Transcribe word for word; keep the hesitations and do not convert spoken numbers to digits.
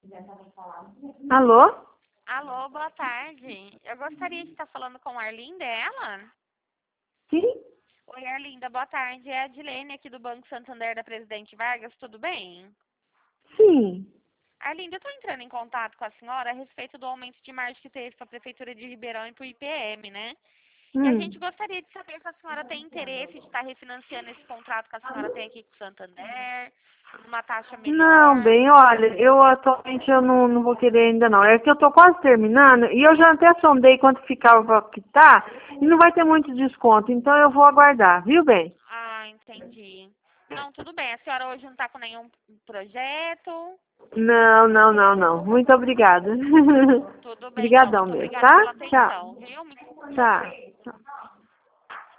Alô? Alô, boa tarde. Eu gostaria de estar falando com a Arlinda, é ela? Sim? Oi, Arlinda, boa tarde. É a Dilene aqui do Banco Santander da Presidente Vargas, tudo bem? Sim. Arlinda, eu estou entrando em contato com a senhora a respeito do aumento de margem que teve para a Prefeitura de Ribeirão e para o I P M, né? E a Hum. gente gostaria de saber se a senhora tem interesse de estar refinanciando esse contrato que a senhora tem aqui com o Santander, numa taxa Não, melhor. bem, olha, eu atualmente eu não, não vou querer ainda não. É que eu tô quase terminando e eu já até sondei quanto ficava para quitar e não vai ter muito desconto, então eu vou aguardar, viu, bem? Ah, entendi. Não, tudo bem. A senhora hoje não está com nenhum projeto? Não, não, não, não. Muito obrigada. Tudo bem, então. Obrigadão Muito mesmo, obrigada tá? pela Tchau. atenção, viu? Tá.